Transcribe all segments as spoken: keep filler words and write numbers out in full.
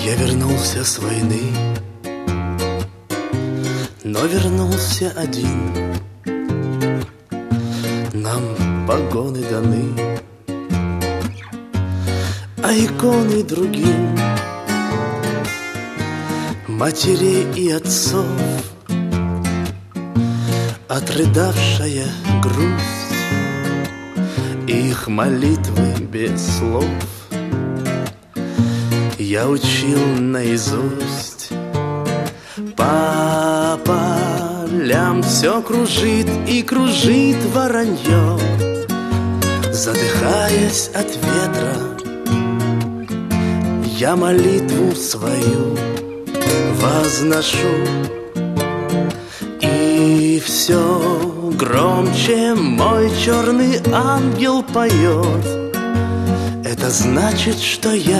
Я вернулся с войны, но вернулся один. Нам погоны даны, а иконы другим. Матерей и отцов отрыдавшая грусть, и их молитвы без слов я учил наизусть. По полям все кружит и кружит воронье, задыхаясь от ветра, я молитву свою возношу. И все громче мой черный ангел поет. Это значит, что я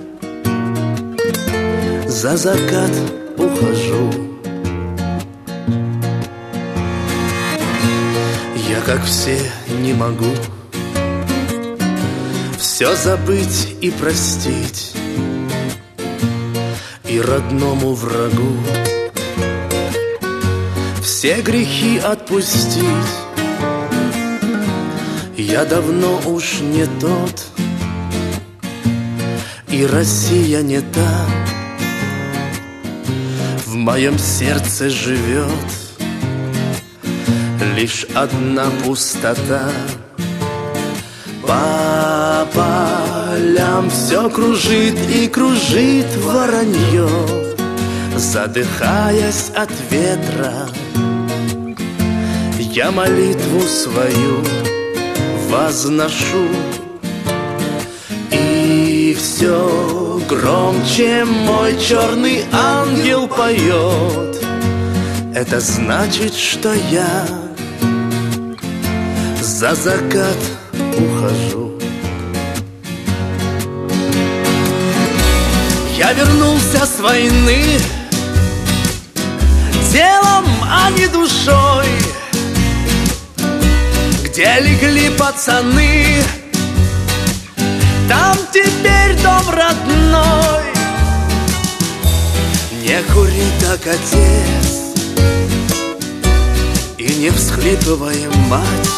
за закат ухожу. Я, как все, не могу все забыть и простить, и родному врагу все грехи отпустить. Я давно уж не тот, и Россия не та. В моем сердце живет лишь одна пустота. По полям все кружит и кружит воронье, задыхаясь от ветра, я молитву свою возношу. И все громче мой черный ангел поет. Это значит, что я за закат ухожу. Я вернулся с войны телом, а не душой, где легли пацаны, там теперь дом родной. Не кури так, отец, и не всхлипывай, мать.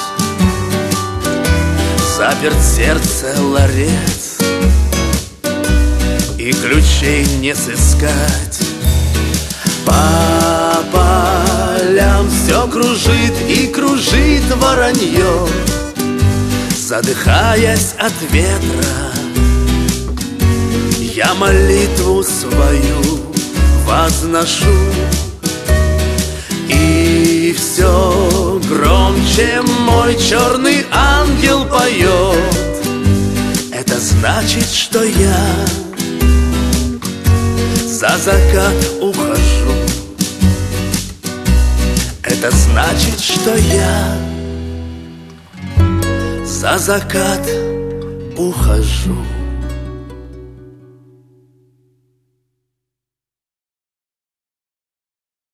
Заперт в сердце ларец, и ключей не сыскать. По полям все кружит и кружит воронье, задыхаясь от ветра, я молитву свою возношу. И все громче мой черный ангел поет. Это значит, что я за закат ухожу. Это значит, что я за закат ухожу.